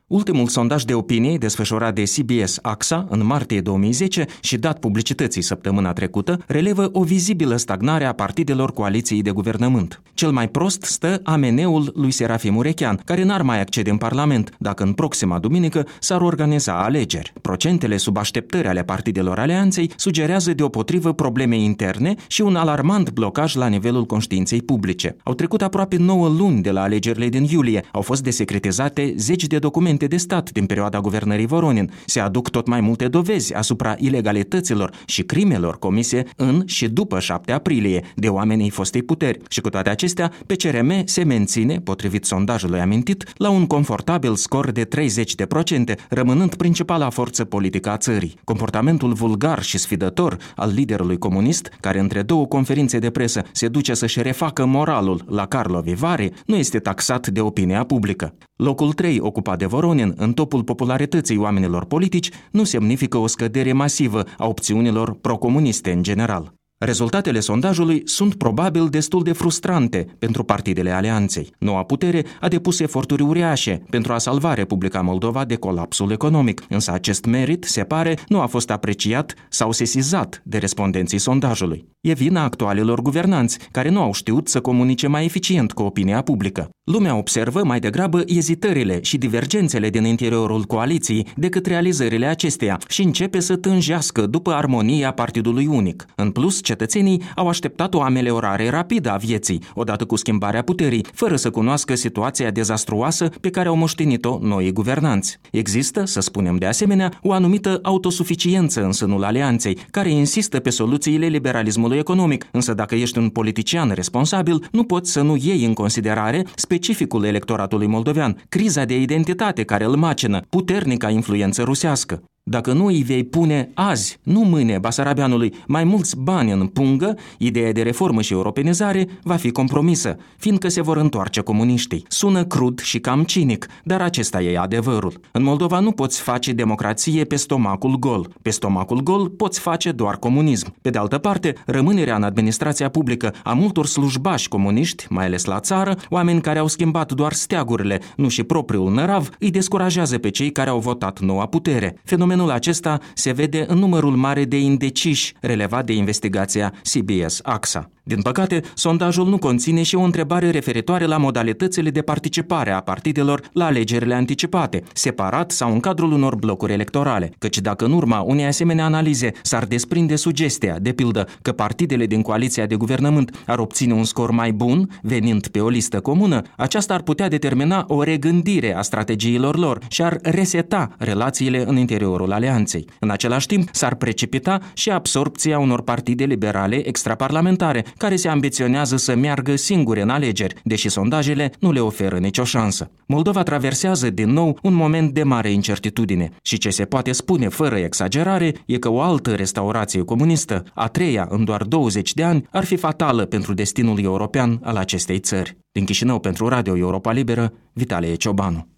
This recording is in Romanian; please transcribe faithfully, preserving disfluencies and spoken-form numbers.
Ultimul sondaj de opinie desfășurat de C B S A X A în martie două mii zece și dat publicității săptămâna trecută relevă o vizibilă stagnare a partidelor coaliției de guvernământ. Cel mai prost stă A M N-ul lui Serafim Urechean, care n-ar mai accede în Parlament dacă în proxima duminică s-ar organiza alegeri. Procentele sub așteptări ale partidelor alianței sugerează deopotrivă probleme interne și un alarmant blocaj la nivelul conștiinței publice. Au trecut aproape nouă luni de la alegerile din iulie, au fost desecretizate zeci de documente de stat din perioada guvernării Voronin. Se aduc tot mai multe dovezi asupra ilegalităților și crimelor comise în și după șapte aprilie de oamenii fostei puteri. Și cu toate acestea, P C R M se menține, potrivit sondajului amintit, la un confortabil scor de treizeci la sută, rămânând principala forță politică a țării. Comportamentul vulgar și sfidător al liderului comunist, care între două conferințe de presă se duce să-și refacă moralul la Karlovy Vary, nu este taxat de opinia publică. Locul trei ocupat de Voronin în topul popularității oamenilor politici nu semnifică o scădere masivă a opțiunilor procomuniste în general. Rezultatele sondajului sunt probabil destul de frustrante pentru partidele alianței. Noua putere a depus eforturi uriașe pentru a salva Republica Moldova de colapsul economic, însă acest merit, se pare, nu a fost apreciat sau sesizat de respondenții sondajului. E vina actualilor guvernanți, care nu au știut să comunice mai eficient cu opinia publică. Lumea observă mai degrabă ezitările și divergențele din interiorul coaliției decât realizările acesteia și începe să tânjească după armonia partidului unic. În plus, cetățenii au așteptat o ameliorare rapidă a vieții, odată cu schimbarea puterii, fără să cunoască situația dezastruoasă pe care au moștenit-o noii guvernanți. Există, să spunem de asemenea, o anumită autosuficiență în sânul alianței, care insistă pe soluțiile liberalismului economic, însă dacă ești un politician responsabil, nu poți să nu iei în considerare specificul electoratului moldovean, criza de identitate care îl macină, puternica influență rusească. Dacă nu îi vei pune azi, nu mâine, Basarabeanului mai mulți bani în pungă, ideea de reformă și europenizare va fi compromisă, fiindcă se vor întoarce comuniștii. Sună crud și cam cinic, dar acesta e adevărul. În Moldova nu poți face democrație pe stomacul gol. Pe stomacul gol poți face doar comunism. Pe de altă parte, rămânerea în administrația publică a multor slujbași comuniști, mai ales la țară, oameni care au schimbat doar steagurile, nu și propriul nărav, îi descurajează pe cei care au votat noua putere. Fenomenul acesta se vede în numărul mare de indeciși relevat de investigația C B S A X A. Din păcate, sondajul nu conține și o întrebare referitoare la modalitățile de participare a partidelor la alegerile anticipate, separat sau în cadrul unor blocuri electorale, căci dacă în urma unei asemenea analize s-ar desprinde sugestia, de pildă, că partidele din coaliția de guvernământ ar obține un scor mai bun, venind pe o listă comună, aceasta ar putea determina o regândire a strategiilor lor și ar reseta relațiile în interiorul alianței. În același timp, s-ar precipita și absorpția unor partide liberale extraparlamentare, care se ambiționează să meargă singure în alegeri, deși sondajele nu le oferă nicio șansă. Moldova traversează din nou un moment de mare incertitudine și ce se poate spune fără exagerare e că o altă restaurație comunistă, a treia în doar douăzeci de ani, ar fi fatală pentru destinul european al acestei țări. Din Chișinău pentru Radio Europa Liberă, Vitalie Ciobanu.